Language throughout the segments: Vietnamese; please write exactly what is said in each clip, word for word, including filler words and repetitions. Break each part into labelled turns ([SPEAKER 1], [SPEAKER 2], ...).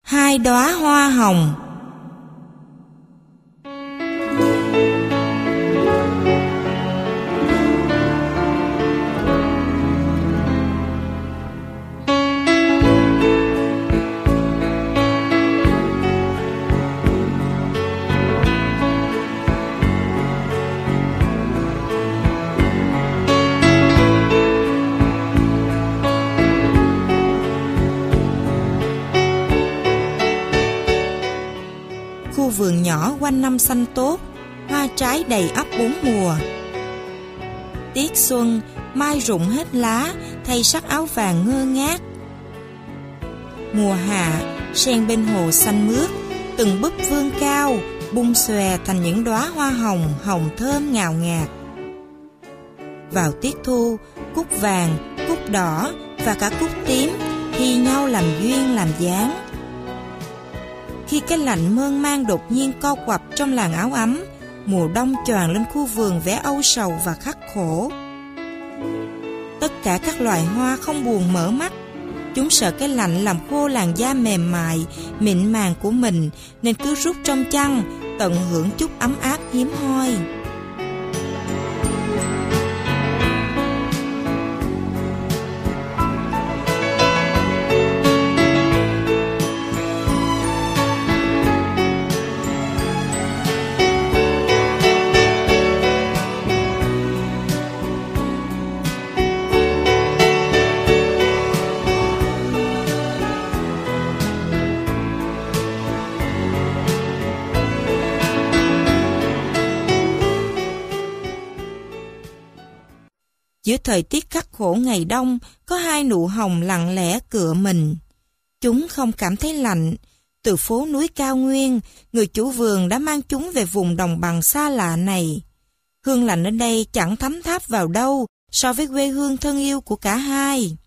[SPEAKER 1] Hai đóa hoa hồng. Khu vườn nhỏ quanh năm xanh tốt, hoa trái đầy ắp bốn mùa. Tiết xuân, mai rụng hết lá, thay sắc áo vàng ngơ ngác. Mùa hạ, sen bên hồ xanh mướt, từng búp vươn cao, bung xòe thành những đóa hoa hồng, hồng thơm ngào ngạt. Vào tiết thu, cúc vàng, cúc đỏ và cả cúc tím thi nhau làm duyên làm dáng. Khi cái lạnh mơn man đột nhiên co quặp trong làn áo ấm, mùa đông choàng lên khu vườn vẻ âu sầu và khắc khổ. Tất cả các loài hoa không buồn mở mắt. Chúng sợ cái lạnh làm khô làn da mềm mại, mịn màng của mình, nên cứ rút trong chăn, tận hưởng chút ấm áp hiếm hoi. Giữa thời tiết khắc khổ ngày đông, có hai nụ hồng lặng lẽ cựa mình. Chúng không cảm thấy lạnh. Từ phố núi cao nguyên, người chủ vườn đã mang chúng về vùng đồng bằng xa lạ này. Hương lạnh ở đây chẳng thấm tháp vào đâu so với quê hương thân yêu của cả hai.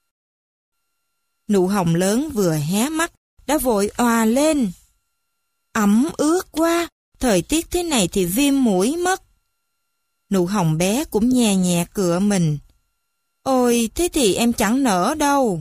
[SPEAKER 1] Nụ hồng lớn vừa hé mắt, đã vội òa lên. Ẩm ướt quá, thời tiết thế này thì viêm mũi mất. Nụ hồng bé cũng nhẹ nhẹ cựa mình. Ôi, thế thì em chẳng nở đâu.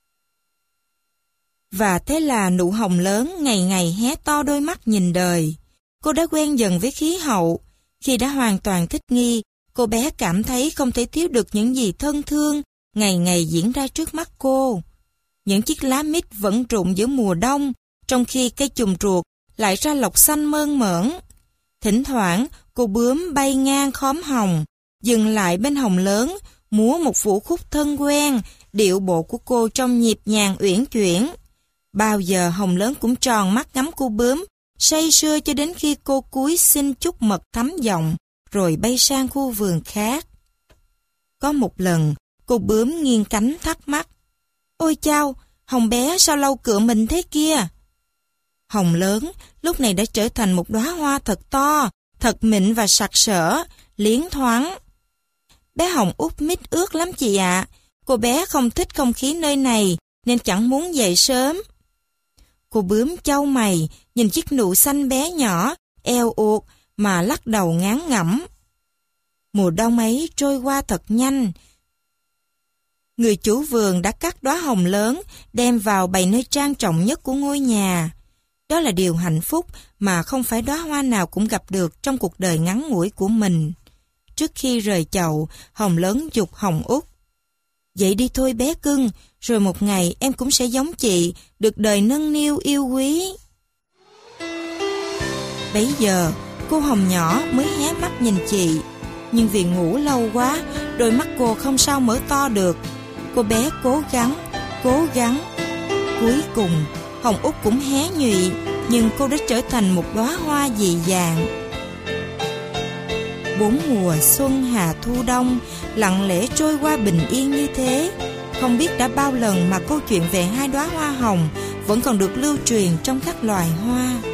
[SPEAKER 1] Và thế là nụ hồng lớn ngày ngày hé to đôi mắt nhìn đời. Cô đã quen dần với khí hậu. Khi đã hoàn toàn thích nghi, cô bé cảm thấy không thể thiếu được những gì thân thương ngày ngày diễn ra trước mắt cô. Những chiếc lá mít vẫn rụng giữa mùa đông, trong khi cây chùm ruột lại ra lộc xanh mơn mởn. Thỉnh thoảng, cô bướm bay ngang khóm hồng, dừng lại bên hồng lớn, múa một vũ khúc thân quen, điệu bộ của cô trông nhịp nhàng uyển chuyển. Bao giờ hồng lớn cũng tròn mắt ngắm cô bướm, say sưa cho đến khi cô cúi xin chút mật thấm giọng, rồi bay sang khu vườn khác. Có một lần, cô bướm nghiêng cánh thắc mắc. Ôi chao, hồng bé sao lâu cựa mình thế kia? Hồng lớn lúc này đã trở thành một đóa hoa thật to, thật mịn và sặc sỡ, liến thoáng. Bé Hồng út mít ướt lắm chị ạ. Cô bé không thích không khí nơi này, nên chẳng muốn dậy sớm. Cô bướm chau mày, nhìn chiếc nụ xanh bé nhỏ, eo uột, mà lắc đầu ngán ngẩm. Mùa đông ấy trôi qua thật nhanh. Người chủ vườn đã cắt đóa hồng lớn, đem vào bày nơi trang trọng nhất của ngôi nhà. Đó là điều hạnh phúc mà không phải đóa hoa nào cũng gặp được trong cuộc đời ngắn ngủi của mình. Trước khi rời chậu, hồng lớn giục Hồng út. Dậy đi thôi bé cưng, rồi một ngày em cũng sẽ giống chị, được đời nâng niu yêu quý. Bấy giờ, cô Hồng nhỏ mới hé mắt nhìn chị. Nhưng vì ngủ lâu quá, đôi mắt cô không sao mở to được. Cô bé cố gắng, cố gắng. Cuối cùng, Hồng út cũng hé nhụy, nhưng cô đã trở thành một đóa hoa dị dạng. Bốn mùa xuân hạ thu đông lặng lẽ trôi qua bình yên như thế. Không biết đã bao lần mà câu chuyện về hai đóa hoa hồng vẫn còn được lưu truyền trong các loài hoa.